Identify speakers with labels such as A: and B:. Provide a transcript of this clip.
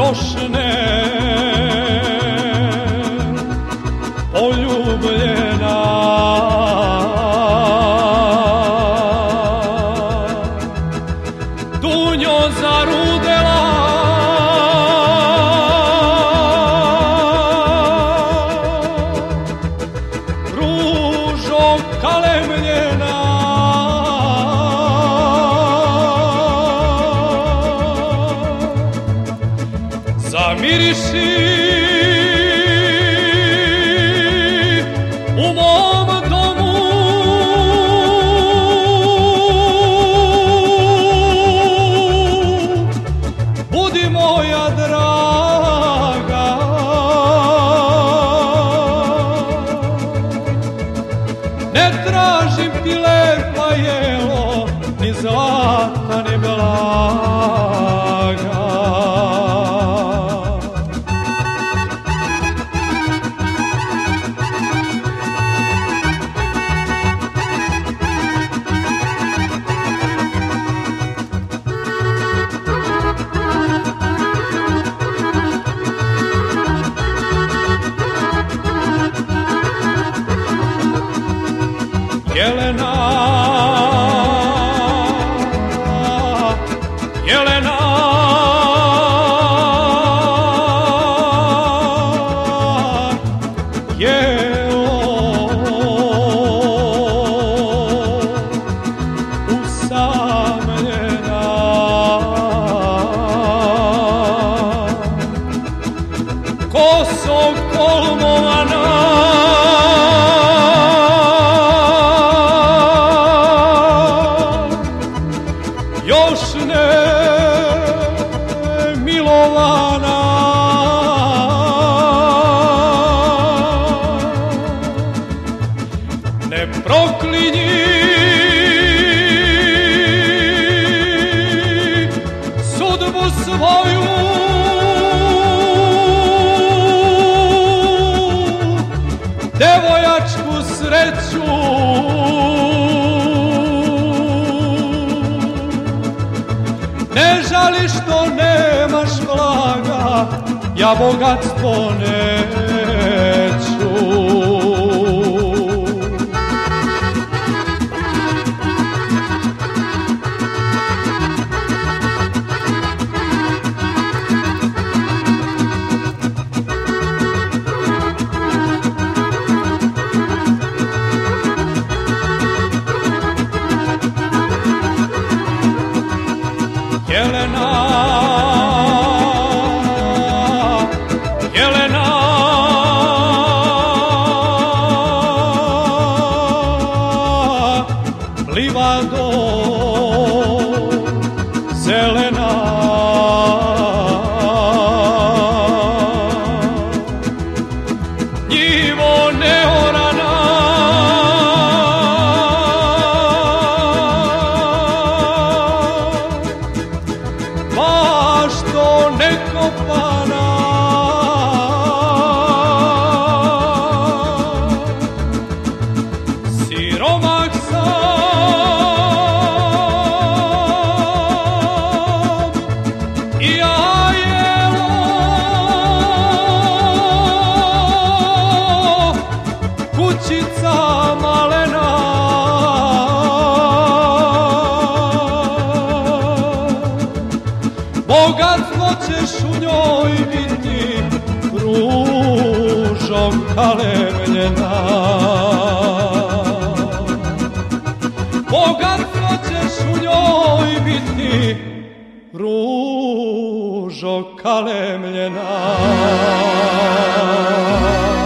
A: još ne poljubljena. Dunjo zarudela, ružo kalemljena, zamiriši u mom domu, budi moja draga, ne tražim ti lepa jelo, ni zlata ni blaga. Jelena, Jelena, jelo usamljena, koso kolmovana, još ne milovana, ne proklinji sudbu svoju, devojačku sreću, ne žali što nemaš blaga, ja bogatstvo neću. Jelena, Jelena, livado zelena, njivo neorana, bašto nekopana, siromah sam i ja jelo, kućica malena, bogatstvo ćeš u njoj biti, ružom kalemljena. Bogatstvo ćeš u njoj biti, ružo kalemljena.